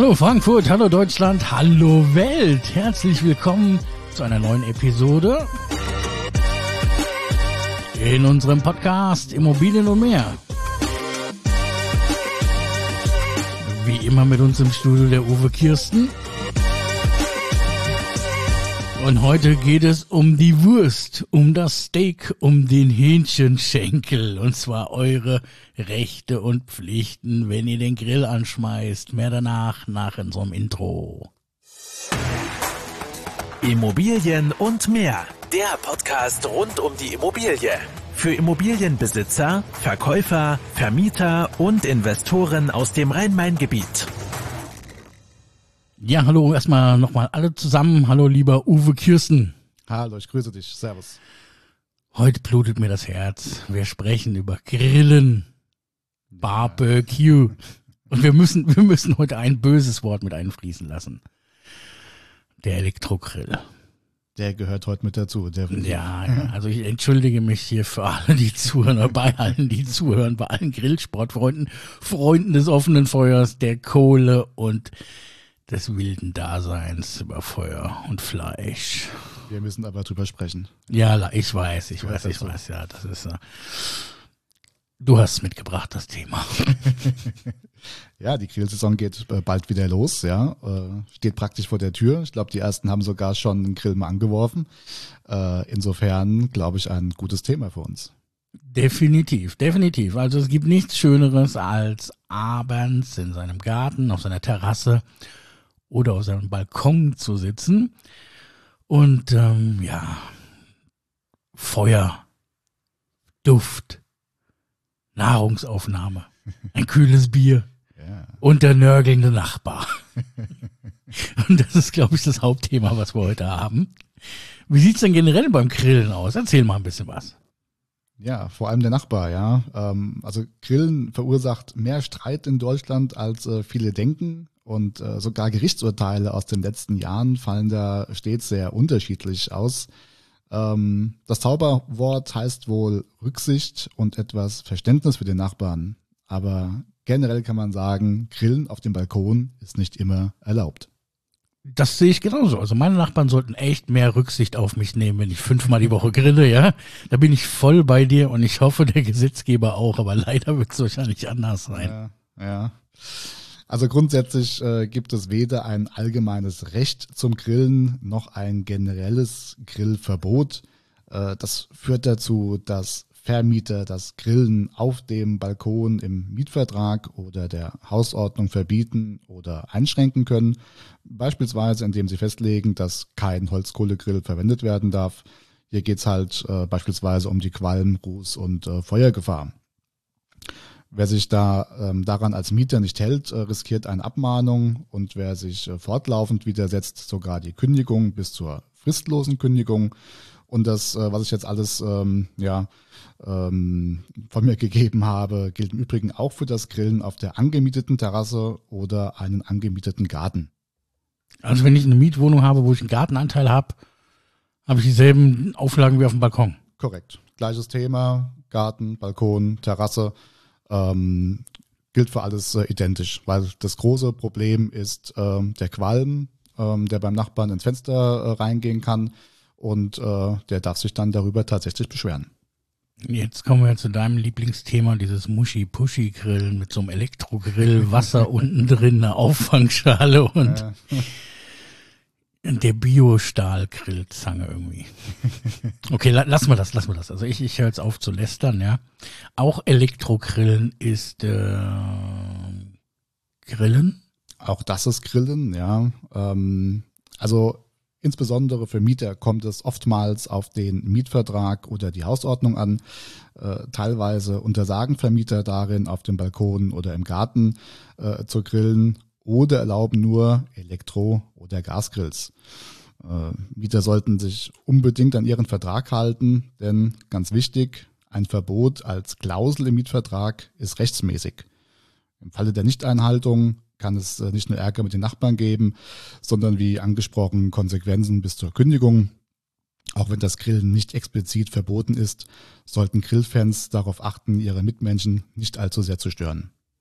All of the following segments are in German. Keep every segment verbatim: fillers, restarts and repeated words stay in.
Hallo Frankfurt, hallo Deutschland, hallo Welt. Herzlich willkommen zu einer neuen Episode in unserem Podcast Immobilien und mehr. Wie immer mit uns im Studio der Uwe Kirsten. Und heute geht es um die Wurst, um das Steak, um den Hähnchenschenkel. Und zwar eure Rechte und Pflichten, wenn ihr den Grill anschmeißt. Mehr danach, nach unserem Intro. Immobilien und mehr. Der Podcast rund um die Immobilie. Für Immobilienbesitzer, Verkäufer, Vermieter und Investoren aus dem Rhein-Main-Gebiet. Ja, hallo, erstmal nochmal alle zusammen. Hallo, lieber Uwe Kirsten. Hallo, ich grüße dich. Servus. Heute blutet mir das Herz. Wir sprechen über Grillen, Barbecue. Und wir müssen, wir müssen heute ein böses Wort mit einfließen lassen. Der Elektrogrill. Der gehört heute mit dazu. Definitiv. Ja, also ich entschuldige mich hier für alle, die zuhören, oder bei allen, die zuhören, bei allen Grillsportfreunden, Freunden des offenen Feuers, der Kohle und des wilden Daseins über Feuer und Fleisch. Wir müssen aber drüber sprechen. Ja, ich weiß, ich weiß, ich weiß, ja, das ist, uh, du hast mitgebracht, das Thema. Ja, die Grillsaison geht äh, bald wieder los, ja, äh, steht praktisch vor der Tür. Ich glaube, die ersten haben sogar schon den Grill mal angeworfen. Äh, insofern, glaube ich, ein gutes Thema für uns. Definitiv, definitiv. Also es gibt nichts Schöneres, als abends in seinem Garten, auf seiner Terrasse oder auf seinem Balkon zu sitzen und ähm, ja, Feuer, Duft, Nahrungsaufnahme, ein kühles Bier ja. Und der nörgelnde Nachbar. Und das ist, glaube ich, das Hauptthema, was wir heute haben. Wie sieht's denn generell beim Grillen aus? Erzähl mal ein bisschen was. Ja, vor allem der Nachbar, ja. Ähm, also Grillen verursacht mehr Streit in Deutschland, als äh, viele denken. Und äh, sogar Gerichtsurteile aus den letzten Jahren fallen da stets sehr unterschiedlich aus. Ähm, das Zauberwort heißt wohl Rücksicht und etwas Verständnis für den Nachbarn. Aber generell kann man sagen, Grillen auf dem Balkon ist nicht immer erlaubt. Das sehe ich genauso. Also meine Nachbarn sollten echt mehr Rücksicht auf mich nehmen, wenn ich fünfmal die Woche grille, ja. Da bin ich voll bei dir und ich hoffe, der Gesetzgeber auch. Aber leider wird es wahrscheinlich anders sein. Ja, ja. Also grundsätzlich äh, gibt es weder ein allgemeines Recht zum Grillen noch ein generelles Grillverbot. Äh, das führt dazu, dass Vermieter das Grillen auf dem Balkon im Mietvertrag oder der Hausordnung verbieten oder einschränken können. Beispielsweise, indem sie festlegen, dass kein Holzkohlegrill verwendet werden darf. Hier geht's halt äh, beispielsweise um die Qualm-, Ruß- und äh, Feuergefahr. Wer sich da ähm, daran als Mieter nicht hält, äh, riskiert eine Abmahnung, und wer sich äh, fortlaufend widersetzt, sogar die Kündigung bis zur fristlosen Kündigung. Und das, äh, was ich jetzt alles ähm, ja, ähm, von mir gegeben habe, gilt im Übrigen auch für das Grillen auf der angemieteten Terrasse oder einen angemieteten Garten. Also wenn ich eine Mietwohnung habe, wo ich einen Gartenanteil habe, habe ich dieselben Auflagen wie auf dem Balkon. Korrekt. Gleiches Thema, Garten, Balkon, Terrasse. Ähm, gilt für alles äh, identisch, weil das große Problem ist ähm, der Qualm, ähm, der beim Nachbarn ins Fenster äh, reingehen kann, und äh, der darf sich dann darüber tatsächlich beschweren. Jetzt kommen wir zu deinem Lieblingsthema, dieses Muschi-Puschi-Grillen mit so einem Elektrogrill, Wasser unten drin, eine Auffangschale und Ja. der Bio-Stahl-Grillzange irgendwie. Okay, la- lassen wir das, lassen wir das. Also ich, ich höre jetzt auf zu lästern, ja. Auch Elektrogrillen ist äh, Grillen. Auch das ist Grillen, ja. Ähm, also insbesondere für Mieter kommt es oftmals auf den Mietvertrag oder die Hausordnung an. Äh, teilweise untersagen Vermieter darin, auf dem Balkon oder im Garten äh, zu grillen, oder erlauben nur Elektro- oder Gasgrills. Äh, Mieter sollten sich unbedingt an ihren Vertrag halten, denn ganz wichtig, ein Verbot als Klausel im Mietvertrag ist rechtsmäßig. Im Falle der Nichteinhaltung kann es äh, nicht nur Ärger mit den Nachbarn geben, sondern wie angesprochen Konsequenzen bis zur Kündigung. Auch wenn das Grillen nicht explizit verboten ist, sollten Grillfans darauf achten, ihre Mitmenschen nicht allzu sehr zu stören.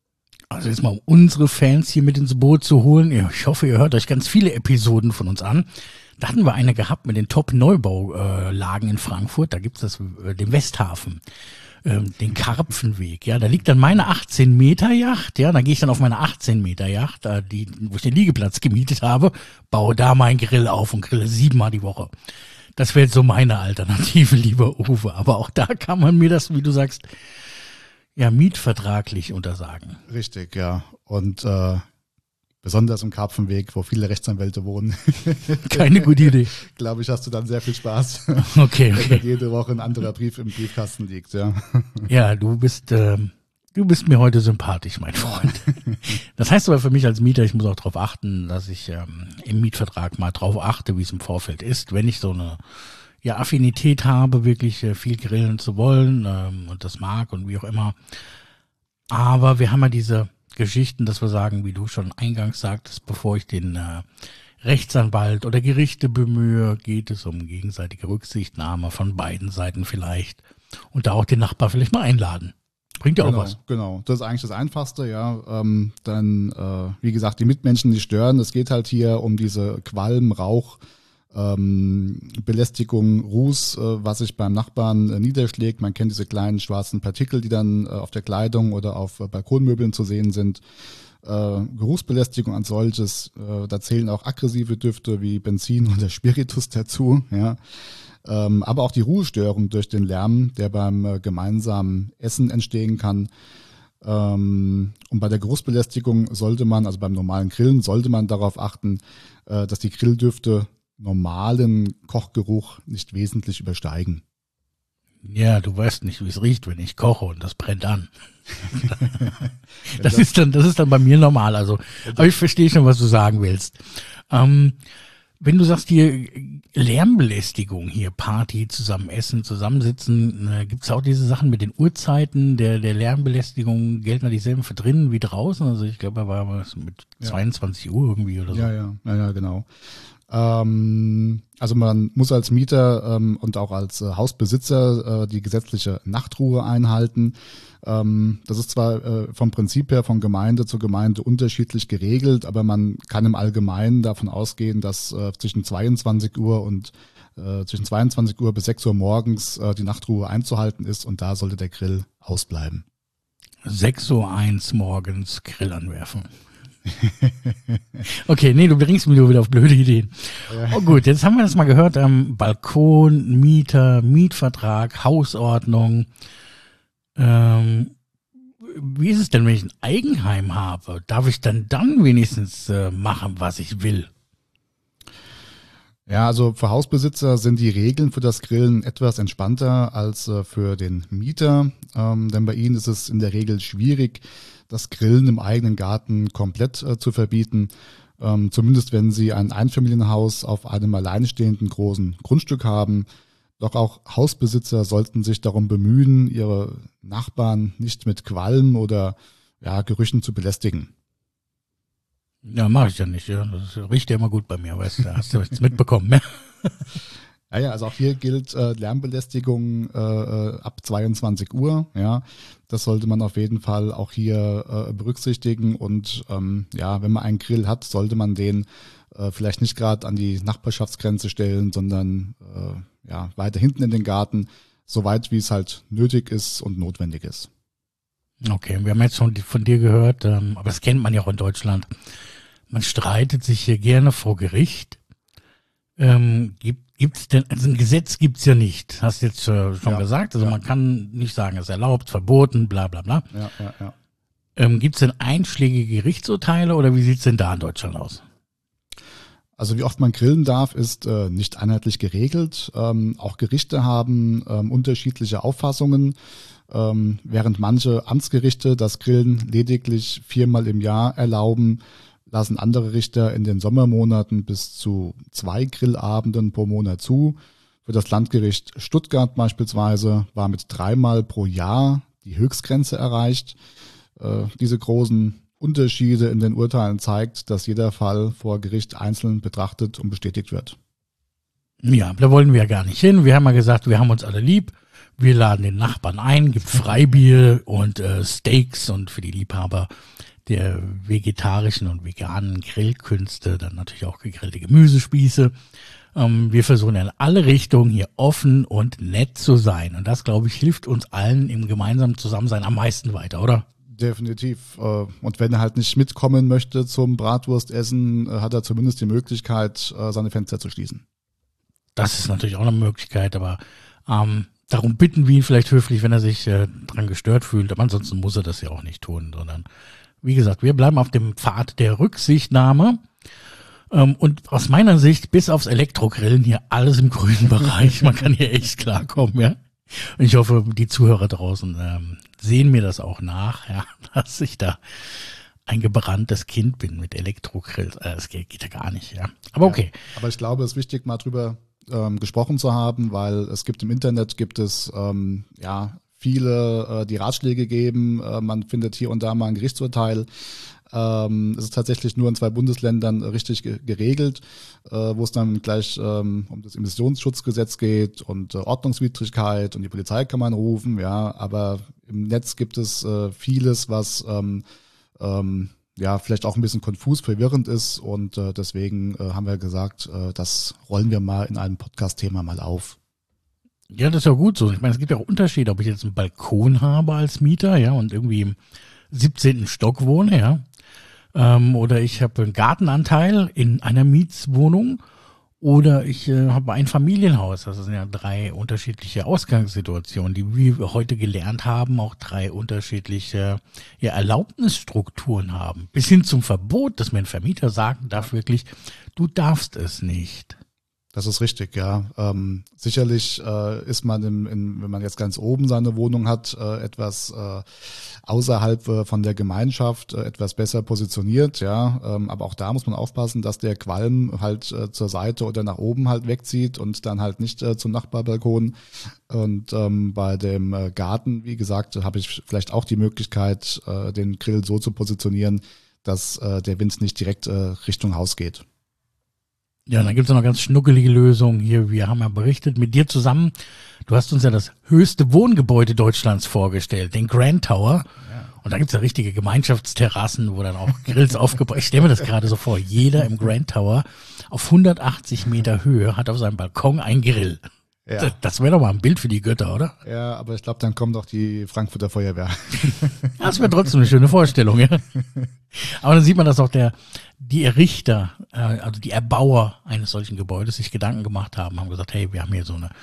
Also jetzt mal um unsere Fans hier mit ins Boot zu holen. Ich hoffe, ihr hört euch ganz viele Episoden von uns an. Da hatten wir eine gehabt mit den Top-Neubaulagen in Frankfurt. Da gibt's das, äh, den Westhafen, äh, den Karpfenweg. Ja, da liegt dann meine achtzehn Meter Yacht. Ja, da gehe ich dann auf meine achtzehn Meter Yacht, äh, die, wo ich den Liegeplatz gemietet habe, baue da meinen Grill auf und grille siebenmal die Woche. Das wäre jetzt so meine Alternative, lieber Uwe. Aber auch da kann man mir das, wie du sagst, ja, mietvertraglich untersagen. Richtig, ja. Und äh, besonders im Karpfenweg, wo viele Rechtsanwälte wohnen. Keine gute Idee. Glaube ich, hast du dann sehr viel Spaß. Okay, Wenn okay. jede Woche ein anderer Brief im Briefkasten liegt, ja. Ja, du bist, ähm, du bist mir heute sympathisch, mein Freund. Das heißt aber für mich als Mieter, ich muss auch darauf achten, dass ich ähm, im Mietvertrag mal drauf achte, wie es im Vorfeld ist. Wenn ich so eine ja, Affinität habe, wirklich äh, viel grillen zu wollen ähm, und das mag und wie auch immer. Aber wir haben ja diese Geschichten, dass wir sagen, wie du schon eingangs sagtest, bevor ich den äh, Rechtsanwalt oder Gerichte bemühe, geht es um gegenseitige Rücksichtnahme von beiden Seiten vielleicht und da auch den Nachbar vielleicht mal einladen. Bringt ja genau, auch was. Genau, das ist eigentlich das Einfachste, ja. Ähm, dann, äh, wie gesagt, die Mitmenschen, die stören. Es geht halt hier um diese Qualm, Rauch, ähm, Belästigung, Ruß, äh, was sich beim Nachbarn äh, niederschlägt. Man kennt diese kleinen schwarzen Partikel, die dann äh, auf der Kleidung oder auf äh, Balkonmöbeln zu sehen sind. Äh, Geruchsbelästigung als solches, äh, da zählen auch aggressive Düfte wie Benzin oder Spiritus dazu, ja. Ähm, aber auch die Ruhestörung durch den Lärm, der beim äh, gemeinsamen Essen entstehen kann. Ähm, und bei der Geruchsbelästigung sollte man, also beim normalen Grillen, sollte man darauf achten, äh, dass die Grilldüfte normalen Kochgeruch nicht wesentlich übersteigen. Ja, du weißt nicht, wie es riecht, wenn ich koche und das brennt an. das ist dann, das ist dann bei mir normal. Also, aber ich verstehe schon, was du sagen willst. Ähm, wenn du sagst hier Lärmbelästigung, hier Party, zusammen essen, zusammensitzen, äh, gibt es auch diese Sachen mit den Uhrzeiten der der Lärmbelästigung, gelten da dieselben für drinnen wie draußen? Also ich glaube, da war was mit Ja. zweiundzwanzig Uhr irgendwie oder so. Ja, ja, ja, ja, genau. Ähm, also man muss als Mieter ähm, und auch als äh, Hausbesitzer äh, die gesetzliche Nachtruhe einhalten. Ähm, das ist zwar äh, vom Prinzip her von Gemeinde zu Gemeinde unterschiedlich geregelt, aber man kann im Allgemeinen davon ausgehen, dass äh, zwischen zweiundzwanzig Uhr und äh, zwischen zweiundzwanzig Uhr bis sechs Uhr morgens äh, die Nachtruhe einzuhalten ist und da sollte der Grill ausbleiben. sechs Uhr eins morgens Grill anwerfen. Okay, nee, du bringst mich nur wieder auf blöde Ideen. Oh gut, jetzt haben wir das mal gehört, ähm, Balkon, Mieter, Mietvertrag, Hausordnung. Ähm, wie ist es denn, wenn ich ein Eigenheim habe? Darf ich dann dann wenigstens äh, machen, was ich will? Ja, also für Hausbesitzer sind die Regeln für das Grillen etwas entspannter als äh, für den Mieter, ähm, denn bei ihnen ist es in der Regel schwierig, das Grillen im eigenen Garten komplett äh, zu verbieten, ähm, zumindest wenn sie ein Einfamilienhaus auf einem alleinstehenden großen Grundstück haben. Doch auch Hausbesitzer sollten sich darum bemühen, ihre Nachbarn nicht mit Qualm oder ja, Gerüchen zu belästigen. Ja, mache ich ja nicht. Ja. Das riecht ja immer gut bei mir, weißt du, hast du jetzt mitbekommen. Ja? Ja, ja, also auch hier gilt äh, Lärmbelästigung äh, ab zweiundzwanzig Uhr. Ja, das sollte man auf jeden Fall auch hier äh, berücksichtigen. Und ähm, ja, wenn man einen Grill hat, sollte man den äh, vielleicht nicht gerade an die Nachbarschaftsgrenze stellen, sondern äh, ja weiter hinten in den Garten, so weit wie es halt nötig ist und notwendig ist. Okay, wir haben jetzt schon von dir gehört, ähm, aber das kennt man ja auch in Deutschland. Man streitet sich hier gerne vor Gericht. Ähm, gibt gibt's denn, also ein Gesetz gibt's ja nicht, hast du jetzt äh, schon Ja, gesagt. Also ja. man kann nicht sagen, es ist erlaubt, verboten, bla bla bla. Ja, ja, ja. Ähm, gibt's denn einschlägige Gerichtsurteile oder wie sieht's denn da in Deutschland aus? Also wie oft man grillen darf, ist äh, nicht einheitlich geregelt. Ähm, auch Gerichte haben ähm, unterschiedliche Auffassungen. Ähm, während manche Amtsgerichte das Grillen lediglich viermal im Jahr erlauben, lassen andere Richter in den Sommermonaten bis zu zwei Grillabenden pro Monat zu. Für das Landgericht Stuttgart beispielsweise war mit dreimal pro Jahr die Höchstgrenze erreicht. Äh, diese großen Unterschiede in den Urteilen zeigt, dass jeder Fall vor Gericht einzeln betrachtet und bestätigt wird. Ja, da wollen wir ja gar nicht hin. Wir haben ja gesagt, wir haben uns alle lieb. Wir laden den Nachbarn ein, gibt Freibier und äh, Steaks und für die Liebhaber der vegetarischen und veganen Grillkünste, dann natürlich auch gegrillte Gemüsespieße. Ähm, wir versuchen in alle Richtungen hier offen und nett zu sein. Und das, glaube ich, hilft uns allen im gemeinsamen Zusammensein am meisten weiter, oder? Definitiv. Und wenn er halt nicht mitkommen möchte zum Bratwurstessen, hat er zumindest die Möglichkeit, seine Fenster zu schließen. Das ist natürlich auch eine Möglichkeit, aber ähm, darum bitten wir ihn vielleicht höflich, wenn er sich äh, dran gestört fühlt. Aber ansonsten muss er das ja auch nicht tun, sondern wie gesagt, wir bleiben auf dem Pfad der Rücksichtnahme. Ähm, und aus meiner Sicht, bis aufs Elektrogrillen, hier alles im grünen Bereich. Man kann hier echt klarkommen, ja. Und ich hoffe, die Zuhörer draußen ähm, sehen mir das auch nach, ja, dass ich da ein gebranntes Kind bin mit Elektrogrill. Äh, das geht, geht ja gar nicht, ja. Aber okay. Ja, aber ich glaube, es ist wichtig, mal drüber ähm, gesprochen zu haben, weil es gibt im Internet, gibt es, ähm, ja, viele, äh, die Ratschläge geben. Äh, man findet hier und da mal ein Gerichtsurteil. Ähm, es ist tatsächlich nur in zwei Bundesländern richtig ge- geregelt, äh, wo es dann gleich ähm, um das Emissionsschutzgesetz geht und äh, Ordnungswidrigkeit und die Polizei kann man rufen, ja, aber im Netz gibt es äh, vieles, was ähm, ähm, ja vielleicht auch ein bisschen konfus, verwirrend ist und äh, deswegen äh, haben wir gesagt, äh, das rollen wir mal in einem Podcast-Thema mal auf. Ja, das ist ja gut so. Ich meine, es gibt ja auch Unterschiede, ob ich jetzt einen Balkon habe als Mieter, ja, und irgendwie im siebzehnten Stock wohne, ja. Ähm, oder ich habe einen Gartenanteil in einer Mietswohnung oder ich äh, habe ein Familienhaus. Das sind ja drei unterschiedliche Ausgangssituationen, die wie wir heute gelernt haben, auch drei unterschiedliche ja, Erlaubnisstrukturen haben. Bis hin zum Verbot, dass mir ein Vermieter sagen darf wirklich, du darfst es nicht. Das ist richtig, ja. Ähm, sicherlich äh, ist man, im, in, wenn man jetzt ganz oben seine Wohnung hat, äh, etwas äh, außerhalb äh, von der Gemeinschaft, äh, etwas besser positioniert, ja. Ähm, aber auch da muss man aufpassen, dass der Qualm halt äh, zur Seite oder nach oben halt wegzieht und dann halt nicht äh, zum Nachbarbalkon. Und ähm, bei dem äh, Garten, wie gesagt, habe ich vielleicht auch die Möglichkeit, äh, den Grill so zu positionieren, dass äh, der Wind nicht direkt äh, Richtung Haus geht. Ja, dann gibt's noch ganz schnuckelige Lösungen hier. Wir haben ja berichtet mit dir zusammen. Du hast uns ja das höchste Wohngebäude Deutschlands vorgestellt, den Grand Tower. Ja. Und da gibt's ja richtige Gemeinschaftsterrassen, wo dann auch Grills aufgebaut. Ich stelle mir das gerade so vor. Jeder im Grand Tower auf hundertachtzig Meter Höhe hat auf seinem Balkon einen Grill. Ja. Das, das wäre doch mal ein Bild für die Götter, oder? Ja, aber ich glaube, dann kommt auch die Frankfurter Feuerwehr. Das wäre trotzdem eine schöne Vorstellung, ja. Aber dann sieht man, dass auch der, die Errichter, äh, also die Erbauer eines solchen Gebäudes sich Gedanken gemacht haben, haben gesagt, hey, wir haben hier so eine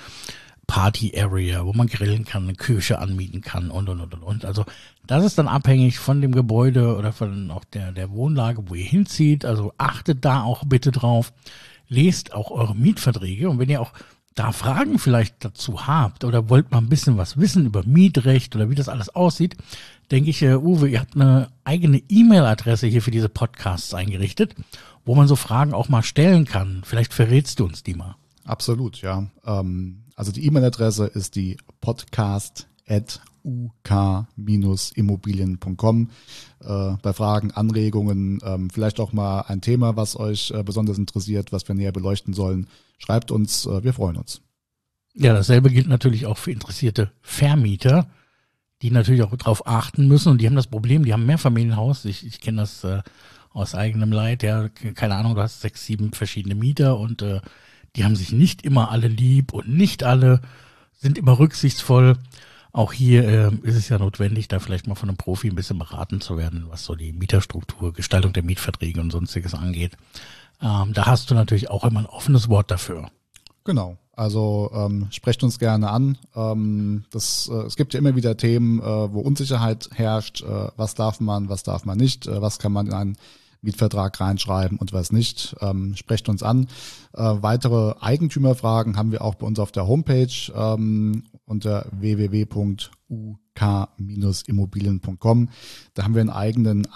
Party-Area, wo man grillen kann, eine Küche anmieten kann und, und, und, und. Also das ist dann abhängig von dem Gebäude oder von auch der, der Wohnlage, wo ihr hinzieht. Also achtet da auch bitte drauf. Lest auch eure Mietverträge und wenn ihr auch da Fragen vielleicht dazu habt oder wollt mal ein bisschen was wissen über Mietrecht oder wie das alles aussieht, denke ich, uh, Uwe, ihr habt eine eigene E-Mail-Adresse hier für diese Podcasts eingerichtet, wo man so Fragen auch mal stellen kann. Vielleicht verrätst du uns die mal. Absolut, ja. Ähm, also die E-Mail-Adresse ist die podcast at u k Bindestrich immobilien punkt com. Äh, bei Fragen, Anregungen, ähm, vielleicht auch mal ein Thema, was euch äh, besonders interessiert, was wir näher beleuchten sollen, schreibt uns, äh, wir freuen uns. Ja, dasselbe gilt natürlich auch für interessierte Vermieter, die natürlich auch darauf achten müssen und die haben das Problem, die haben ein Mehrfamilienhaus, ich, ich kenne das äh, aus eigenem Leid, ja, keine Ahnung, du hast sechs, sieben verschiedene Mieter und äh, die haben sich nicht immer alle lieb und nicht alle sind immer rücksichtsvoll. Auch hier äh, ist es ja notwendig, da vielleicht mal von einem Profi ein bisschen beraten zu werden, was so die Mieterstruktur, Gestaltung der Mietverträge und sonstiges angeht. Ähm, da hast du natürlich auch immer ein offenes Wort dafür. Genau, also ähm, sprecht uns gerne an. Ähm, das, äh, es gibt ja immer wieder Themen, äh, wo Unsicherheit herrscht. Äh, was darf man, was darf man nicht, äh, was kann man in einen Mietvertrag reinschreiben und was nicht. Ähm, sprecht uns an. Äh, weitere Eigentümerfragen haben wir auch bei uns auf der Homepage ähm, unter w w w punkt u k Bindestrich immobilien punkt com. Da haben wir einen eigenen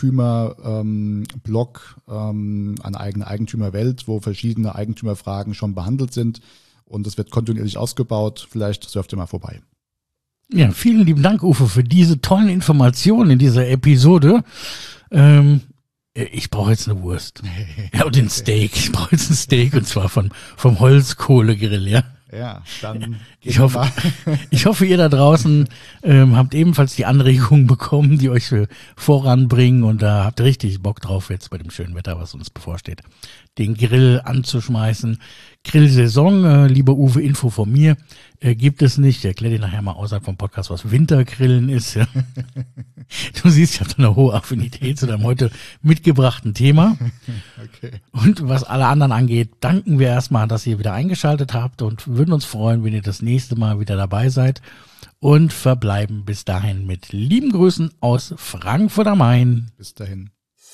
Eigentümer-Blog, ähm, ähm, eine eigene Eigentümerwelt, wo verschiedene Eigentümerfragen schon behandelt sind und es wird kontinuierlich ausgebaut. Vielleicht surft ihr mal vorbei. Ja, vielen lieben Dank, Uwe, für diese tollen Informationen in dieser Episode. Ähm, Ich brauche jetzt eine Wurst. Ja, und den Steak. Ich brauche jetzt ein Steak und zwar von, vom Holzkohlegrill, ja. Ja, dann ich hoffe, ich hoffe, ihr da draußen ähm, habt ebenfalls die Anregungen bekommen, die euch äh, voranbringen und da habt ihr richtig Bock drauf jetzt bei dem schönen Wetter, was uns bevorsteht, den Grill anzuschmeißen. Grillsaison, äh, lieber Uwe, Info von mir, äh, gibt es nicht. Ich erkläre dir nachher mal außerhalb vom Podcast, was Wintergrillen ist. Ja. Du siehst, ich habe eine hohe Affinität zu deinem heute mitgebrachten Thema. Okay. Und was alle anderen angeht, danken wir erstmal, dass ihr wieder eingeschaltet habt und würden uns freuen, wenn ihr das nächste Mal wieder dabei seid und verbleiben bis dahin mit lieben Grüßen aus Frankfurt am Main. Bis dahin.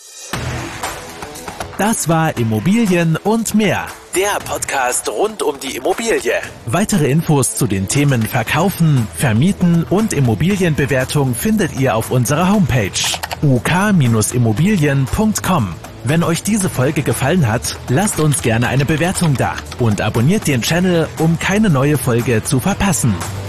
Das war Immobilien und mehr, der Podcast rund um die Immobilie. Weitere Infos zu den Themen Verkaufen, Vermieten und Immobilienbewertung findet ihr auf unserer Homepage u k Bindestrich immobilien punkt com. Wenn euch diese Folge gefallen hat, lasst uns gerne eine Bewertung da und abonniert den Channel, um keine neue Folge zu verpassen.